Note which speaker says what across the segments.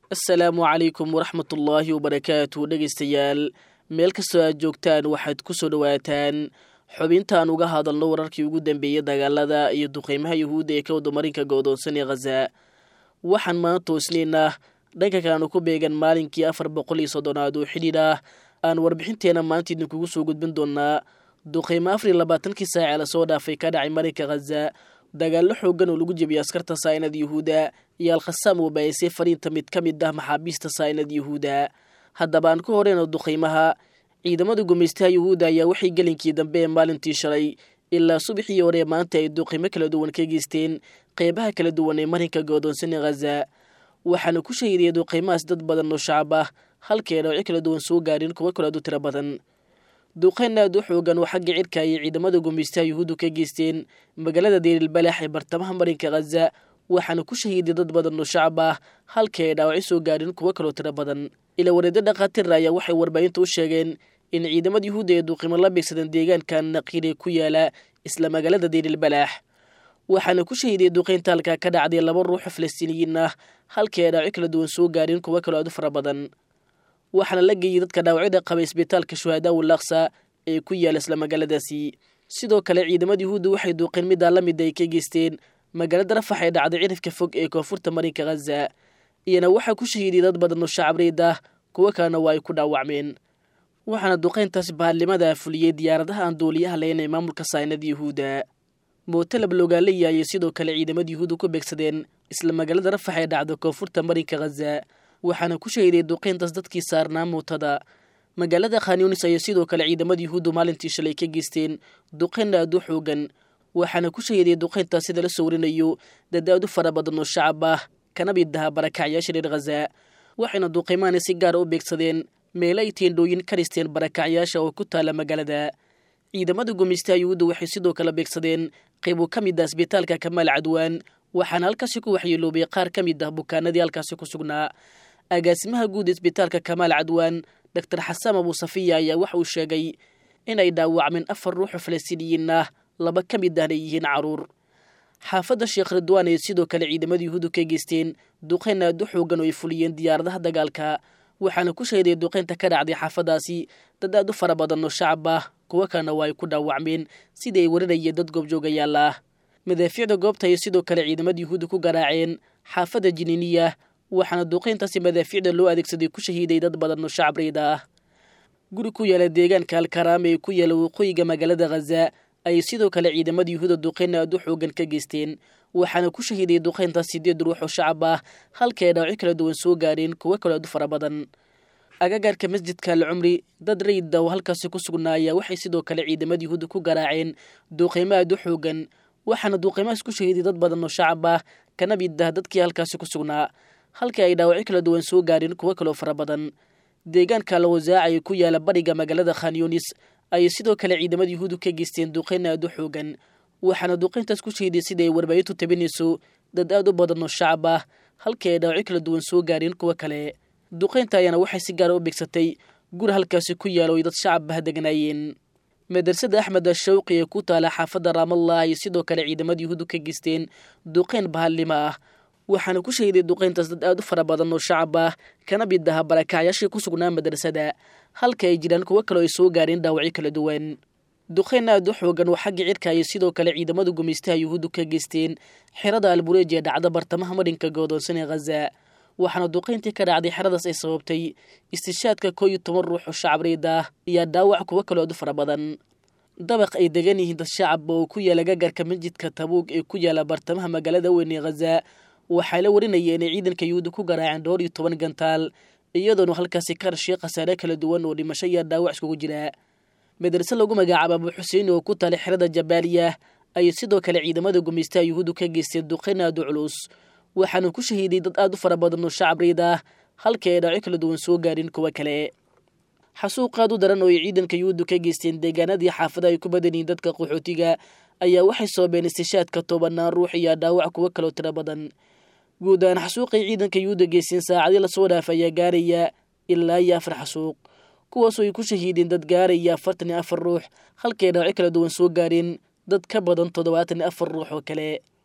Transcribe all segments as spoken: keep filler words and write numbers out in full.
Speaker 1: Assalaamu calaykum waraxmatullaahi wabarakaatu dhegeystayaal meel kastoo aad joogtaan waxaad ku soo dhawaataan xubintaan uga hadalno wararkii ugu dambeeyay dagaalada iyo duqeymaha Yuhuudda ee ka wada marinka go'doonsan ee Gaza. Waxaan maanta isniinah dhanka kale ku beegan maalinkii afar boqol iyo soddon-aad oo xidhiidh ah aan warbixinteena maanta idinkugu soo gudbin doonaa duqeymo afar iyo labaatan-kii saac ee la soo dhaafay ka dhacay marinka Gaza. dagaallo xooggan oo lagu jabiyay askarta Saynad Yuhuudda iyo Al-Qassam oo baayisay fariinta mid ka mid ah maxaabiista Saynad Yuhuudda. Haddaba aan ku horeyno duqeymaha ciidamada gumeystaha Yuhuudda ayaa waxay gelinkii dambe ee maalintii shalay ilaa subaxii hore maanta ay duqeymo kala duwan ka geysteen qeybaha kala duwan ee marinka go'doonsan ee Gaza. waxaana ku shahiday duqeymahaas dad badan oo shacab ah halkii ay kala duwan soo gaareen kuwa kala duwan tiro badan. duqeyn aad u xoogan oo xagga cirka ay ciidamada gumeystaha Yuhuuddu ka geysteen magaalada Deir el-Balax ee bartamaha marinka Gaza, waxaana ku shahiday dad badan oo shacab ah halkii ay dhaawacyo soo gaareen kuwa kala tiro badan. ila wareedyo dhaqaatiir ayaa waxay warbaahinta u sheegeen in ciidamada Yuhuudda ay duqeymo la beegsadeen deegaanka Naqiil ee ku yaala isla magaalada Deir el-Balax, waxaana ku shahiday duqeynta halkaa ka dhacday laba ruux oo Falastiiniyiin ah halkii ay dhaawacyo kala duwan soo gaareen kuwa kala aad u fara badan. waxaana la geeyay dadka dhaawacyada qaba isbitaalka Shuhadaa Al-Aqsa ee ku yaala isla magaaladaasi. sidoo kale ciidamada Yuhuudda waxay duqeyn midda la mid ay ka geysteen magaalada Rafax ee dhacday cirifka fog ee koonfurta marinka Gaza, iyana waxaa ku shahiday dad badan oo shacab reed ah kuwa kalena waa ay ku dhaawacmeen. waxaana duqeyntaas bahalnimada fuliyey diyaaradaha aan duuliyaha lahayn ee maamulka Saynad Yuhuudda. mootalab loogaaleeya ayay sidoo kale ciidamada Yuhuudda ku beegsadeen isla magaalada Rafax ee dhacday koonfurta marinka Gaza, waxaana ku shahiday duqeyntaas dadkii saarnaa mootada. magaalada Khan Yunis ayay sidoo kale ciidamada Yuhuuddu maalintii shalay ka geysteen duqeyn aad u xoogan, waxaana ku shahiday duqeyntaas sida la soo warinayo dad aad u fara badan oo shacab ah kana mid ah barakacyaasha reer Gaza. waxayna duqeymaani si gaar ah u beegsadeen meelo ay teendhooyin ka dhisteen barakacyaasha oo ku taala magaalada. ciidamada gumeystaha Yuhuudda waxay sidoo kale beegsadeen qaybo ka mid ah isbitaalka Kamaal Cadwaan, waxaana halkaasi ku waxyeeloobay qaar ka mid ah bukaanadii halkaasi ku sugnaa. agaasimaha guud isbitaalka Kamaal Cadwaan Doctor Xasan Abu Safiya ayaa waxa uu sheegay in ay dhaawacmeen afar ruux oo Falastiiniyiin ah, laba ka mid ahna yihiin caruur. xaafadda Sheekh Ridwaan ay sidoo kale ciidamada Yuhuuddu ka geysteen duqeyn aad u xoogan oo ay fuliyeen diyaaradaha dagaalka, waxaana ku shahiday duqeynta ka dhacday xaafadaasi dad aad u fara badan oo shacab ah kuwa kalena waa ay ku dhaawacmeen sidii ay warinayeen dad goobjoogayaal ah. madaafiicda goobta ay sidoo kale ciidamada Yuhuuddu ku garaaceen xaafadda Jiniiniya, waxaana duqeyntaasi madaafiicda loo adeegsaday ku shahiday dad badan oo shacab reed ah. guri ku yaala deegaanka Al-Karaam ee ku yaala waqooyiga magaalada Gaza ay sidoo kale ciidamada Yuhuudda duqeyn aad u xoogan ka geysteen, waxaana ku shahiday duqeyntaas sideed ruux oo shacab ah halkii ay dhaawacyo kala duwan soo gaareen kuwa kala aad u fara badan. agagaarka masjidka Al-Cumri dad reed ah oo halkaasi ku sugnaaya waxay sidoo kale ciidamada Yuhuudda ku garaaceen duqeymo aad u xoogan, waxaana duqeymahaas ku shahiday dad badan oo shacab ah kana mid ah dadkii halkaasi ku sugnaa halkii ay dhaawacyo kala duwan soo gaareen kuwa kale oo fara badan. deegaanka Al-Wasaac ee ku yaala bariga magaalada Khan Yunis ayay sidoo kale ciidamada Yuhuuddu ka geysteen duqeyn aad u xoogan, waxaana duqeyntaas ku shahiday sida ay warbaahintu tabinayso dad aad u badan oo shacab ah halkii ay dhaawacyo kala duwan soo gaareen kuwa kale. duqeynta ayana waxay si gaar ah u beegsatay guri halkaasi ku yaalo ay dad shacab ah deganaayeen. madrasada Axmed Ashawqi ee ku taala xaafadda Ramallah ayay sidoo kale ciidamada Yuhuuddu ka geysteen duqeyn bahalnimo ah, waxaana ku shahiday duqeyntaas dad aad u fara badan oo shacab ah kana mid ah barakacyaashii ku sugnaa madrasada halka ay jiraan kuwa kale oo ay soo gaareen dhaawacyo kala duwan. duqeyn aad u xoogan oo xagga cirka ayay sidoo kale ciidamada gumeystaha Yuhuuddu ka geysteen xerada Al-Bureej ee dhacda bartamaha marinka go'doonsan ee Gaza, waxaana duqeyntii ka dhacday xeradaas ay sababtay istishaadka koob iyo toban ruux oo shacab reed ah iyo dhaawac kuwa kale aad u fara badan. dabaq ay degan yihiin dad shacab oo ku yaala agagaarka masjidka Tabuuk ee ku yaala bartamaha magaalada weyn ee Gaza, waxaa la warinayay inay ciidanka Yuhuudda ku garaaceen dhowr iyo toban gantaal iyadoona halkaasi ka dhashay khasaare kala duwan oo dhimasho iyo dhaawac iskugu jira. madrasa lagu magacaabo Abu Xuseen oo ku taala xerada Jabaaliya ayay sidoo kale ciidamada gumeystaha Yuhuuddu ka geysteen duqeyn aad u culus, waxaana ku shahiday dad aad u fara badan oo shacab reed ah halkii ay dhaawacyo kala duwan soo gaareen kuwa kale. xasuuq aad u daran oo ay ciidanka Yuhuuddu ka geysteen deegaanadii xaafadaha ay ku badan yihiin dadka qaxootiga ayaa waxay sababeen istishaadka tobanaan ruux iyo dhaawac kuwa kale oo tiro badan. guud ahaan xasuuqay ciidanka Yuhuudda geysteen saacadii la soo dhaafay ayaa gaaraya ilaa iyo afar xasuuq, kuwaasoo ay ku shahiideen dad gaaraya afartan iyo afar ruux halkii ay dhaawacyo kala duwan soo gaareen dad ka badan toddobaatan iyo afar ruux oo kale.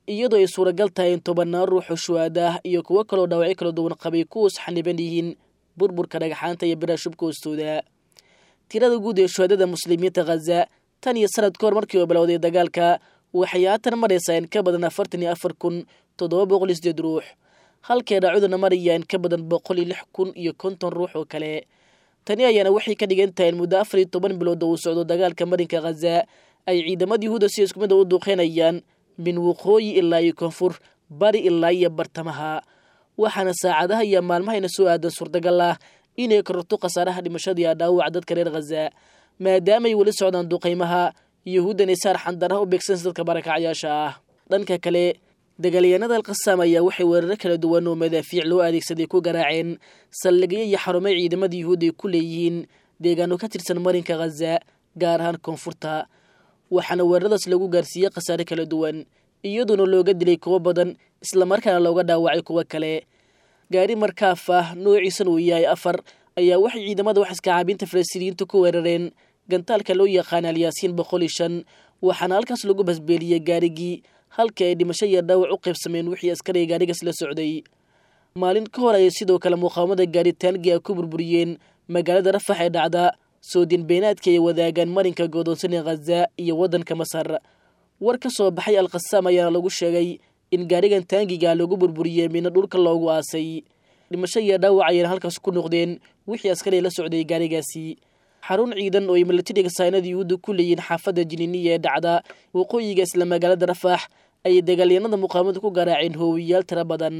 Speaker 1: iyadoo ay suuragal tahay in tobannaan ruux oo shuhaada ah iyo kuwo kaloo dhaawacyo kala duwan qabay kuwaas xaniban yihiin burburka dhagaxaanta iyo biraha shubka hoostooda. tirada guud ee shuhaadada muslimiinta Gaza tan iyo sanad ka hor markii uu bilowday dagaalka waxay haatan maraysaa in ka badan afartan iyo afar kun toddoba boqol iyo siddeed ruux, halkay dhaacuduna maraya in ka badan boqol iyo lix kun iyo konton ruux oo kale. tani ayaana waxay ka dhigan tahay in muddo afar iyo toban bilood uu socdo dagaalka marinka Gaza ay ciidamada Yuhuudda si isku mid ah u duqeynayaan min waqooyi ilaa iyo koonfur, bari ilaa iyo bartamaha. waxaana saacadaha iyo maalmahayna soo aadan suurtagal ah inay kororto khasaaraha dhimashada iyo dhaawaca dadka reer Gaza maadaama ay weli socdaan duqeymaha Yuhuuddan ay saar xandaraha u beegsan dadka barakacayaasha ah. dhanka kale dagaalyahanada Al-Qassam ayaa waxay weeraro kala duwan oo madaafiic loo adeegsaday ku garaaceen saldhigyo iyo xarumo ciidamada Yuhuudda ay ku leeyihiin deegaano ka tirsan marinka Gaza gaar ahaan koonfurta, waxaana weeraradaas lagu gaarsiiyey khasaare kala duwan iyadoona looga dilay kuwo badan isla markaana looga dhaawacay kuwo kale. gaari markaaf ah noociisan uu yahay afar ayaa waxay ciidamada wax iska caabinta Falastiiniyiinta ku weerareen gantaalka loo yaqaan Al-Yaasiin boqol iyo shan, waxaana halkaas lagu basbeeliyey gaarigii halkii ay dhimasho iyo dhaawac u qaybsameen wixii askariga gaarigaas la socday. maalin ka hor ayay sidoo kale muqaawamada gaaritaanka ku burburiyeen magaalada Rafax ee dhacda soodin beenaadka ay wadaagaan marinka godoonsan ee Gaza iyo waddanka Masar. war ka soo baxay Al-Qassam ayaa lagu sheegay in gaarigan taangiga lagu burburiyey mina dhulka loogu aasay. dhimasho iyo dhaawac ayay halkaas ku noqdeen wixii askari la socday gaarigaasi. xarun ciidan oo ay militariga Saynada Yuhuudda ku leeyihiin xaafadda Jiniiniya ee dhacda waqooyiga isla magaalada Rafax ay dagaalyahanada muqaawamada ku garaaceen hoowiyaal tiro badan.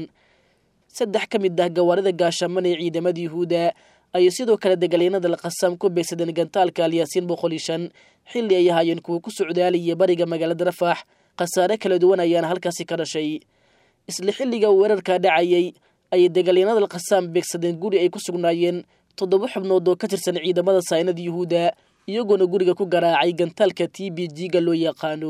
Speaker 1: saddex ka mid ah gawaarida gaashaman ee ciidamada Yuhuudda ayay sidoo kale dagaalyahanada Al-Qassam ku beegsadeen gantaalka Al-Yaasiin boqol iyo shan xilli ay ahaayeen kuwa ku socdaalaya bariga magaalada Rafax. khasaare kala duwan ayaana halkaasi ka dhashay. isla xilliga weerarka dhacayay ayay dagaalyahanada Al-Qassam beegsadeen guri ay ku sugnaayeen toddoba xubnood oo ka tirsan ciidamada Saynada Yuhuudda iyagoona guriga ku garaacay gantaalka T B G-ga loo yaqaano.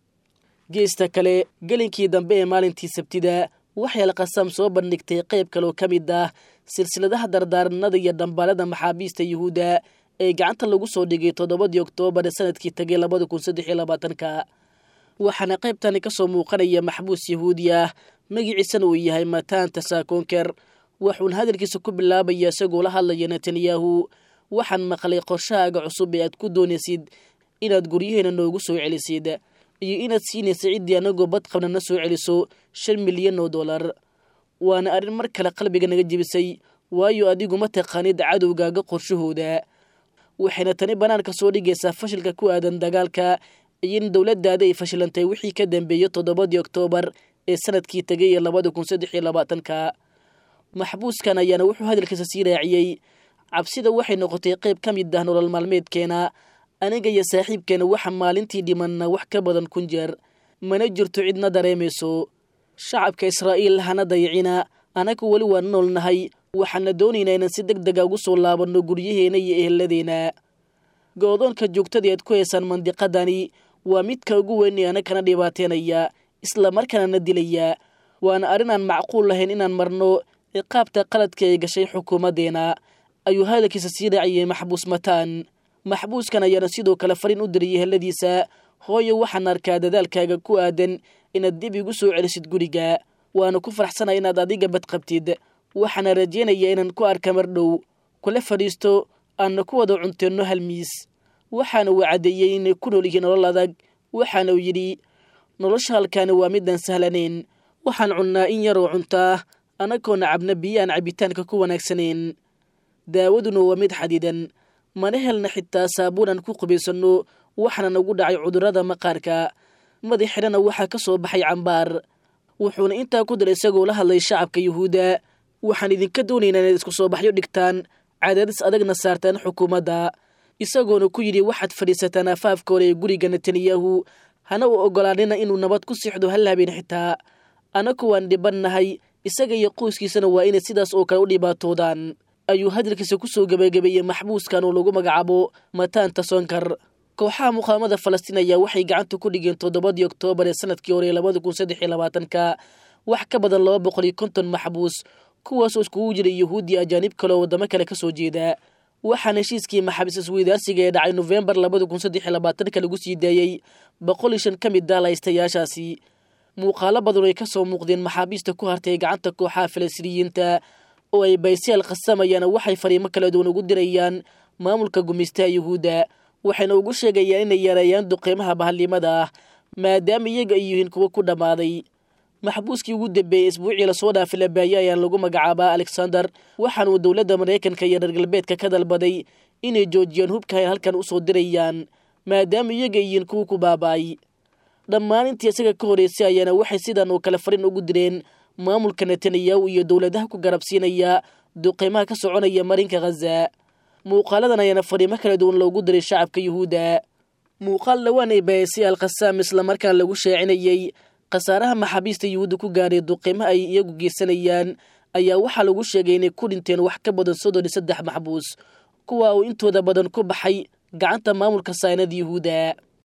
Speaker 1: geesta kale gelinkii dambe ee maalintii Sabtida waxay Al-Qassam soo bandhigtay qayb kale oo ka mid ah silsiladaha dardaaranada iyo dhambaalada maxaabiista Yuhuudda ee gacanta lagu soo dhigay toddobadii Oktoobar sanadkii tagay labada kun saddex iyo labaatanka. waxaana qaybtani ka soo muuqanaya maxbuus Yahuudi ah magaciisana uu yahay Matan Tasakonker. wuxuuna hadalkiisa ku bilaabaya isagoo la hadlaya Netanyahu, waxaan maqlay qorshahaaga cusub ee aad ku doonaysid inaad guryaheena noogu soo celisid iyo inaad siinaysa ciddii anagoo bad qabna na soo celiso shan milyan oo dollar. waana arrin mar kale qalbiga naga jebisay waayo adigu ma taqaanid cadowgaaga qorshahooda. waxayna tani banaanka soo dhigaysaa fashilka ku aadan dagaalka iyo in dowladdaada ay fashilantay wixii ka dambeeyey toddobadii Oktoobar ee sanadkii tagay ee labada kun saddex iyo labaatanka. maxbuuskan ayaana wuxuu hadalkiisa sii raaciyey, cabsida waxay noqotay qayb ka mid ah nolol maalmeedkeena. aniga iyo saaxiibkeena waxa maalintii dhimanna wax ka badan kun jeer, mana jirto cidna dareemayso. shacabka Israa'iil hana dayacina, anagu weli waan noolnahay, waxaana doonaynaa inaan si deg dega ugu soo laabanno guryaheena iyo eheladeena. goodoonka joogtada aad ku haysaan mandiqadani waa midka ugu weyn ee anagana dhibaateynaya isla markaana na dilaya. waana arrin aan macquul lahayn inaan marno ciqaabta qaladka ay gashay xukuumaddeena, ayuu hadalkiisa sii raaciyey maxbuus Matan. maxbuuskan ayaana sidoo kale fariin u diriyey eheladiisa, hooyo waxaan arkaa dadaalkaaga ku aadan inaad dib igu soo celisid guriga, waana ku faraxsanaya inaad adiga badqabtid. waxaana rajeynaya inaan ku arka mar dhow, kula fadhiisto, aanna ku wada cunteenno hal miis. waxaana uu caddeeyey inay ku nool yihiin nolol adag. waxaana uu yidhi, nolosha halkaani waa midaan sahlanayn. waxaan cunnaa in yaroo cuntaa anagoona cabna biyo aan cabitaanka ku wanaagsanayn. daawaduna waa mid xadidan, mana helna xitaa saabuun aan ku qubaysanno. waxaana nagu dhacay cudurrada maqaarka, madaxirana waxaa ka soo baxay cambaar. wuxuuna intaa ku diray isagoo la hadlay shacabka Yuhuudda, waxaan idinka doonaynaa inaad isku soo baxyo dhigtaan, cadaadis adagna saartaan xukuumadda. isagoona ku yidhi, waxaad fadhiisataan afaafka hore ee guriga Netanyahu, hana u ogolaanina inuu nabad ku sixdo hal habeen xitaa. anagu waan dhibannahay, isaga iyo qoyskiisana waa inay sidaas oo kale u dhibaatoodaan, ayuu hadalkiisa ku soo gabagabeeyey maxbuuskan oo lagu magacaabo Matan Tasakonker. kooxaha muqaawamada Falastiin ayaa waxay gacanta ku dhigeen toddobadii Oktoobar ee sanadkii hore labada kun saddex iyo labaatanka wax ka badan laba boqol iyo konton maxbuus, kuwaas oo iskugu jiray Yuhuudi ajaanib kale oo wadamo kale ka soo jeeda. waxaana heshiiskii maxaabiis isweydaarsiga ee dhacay November labada kun saddex iyo labaatanka lagu sii daayey boqol iyo shan ka mid ah laystayaashaasi. muuqaalo badan ay ka soo muuqdeen maxaabiista ku hartay gacanta kooxaha falastiiniyiinta oo ay baysiyaal qasamayaan waxay fariimo kala duwan ugu dirayaan maamulka gumaystaha yuhuudda waxayna ugu sheegayaan inay yareeyaan duqeymaha bahalnimada ah maadaama iyaga ay yihiin kuwo ku dhammaaday maxbuuskii ugu dambeeyey isbuucii lasoo dhaafay la baayay ayaan lagu magacaabaa alexander waxaanuu dowladda maraykanka iyo reer galbeedka ka dalbaday inay joojiyaan hubka ay halkan u soo dirayaan maadaama iyaga ay yihiin kuwo ku baaba'ay dhammaan intii isaga ka horreysay ayaana waxay sidan oo kale fariin ugu direen maamulka netanyahu iyo dowladaha ku garabsiinaya duqeymaha ka soconaya marinka khaza muuqaaladan ayaana fariimo kala duwan loogu diray shacabka yuhuudda muuqaal dhawaan ay baayisay alkhasaam islamarkaan lagu sheecinayey khasaaraha maxaabiista yuhuudda ku gaadhay duqeymaha ay iyagu geysanayaan ayaa waxaa lagu sheegay inay ku dhinteen wax ka badan soddon iyo saddex maxbuus kuwa uu intooda badan ku baxay gacanta maamulka saynada yuhuudda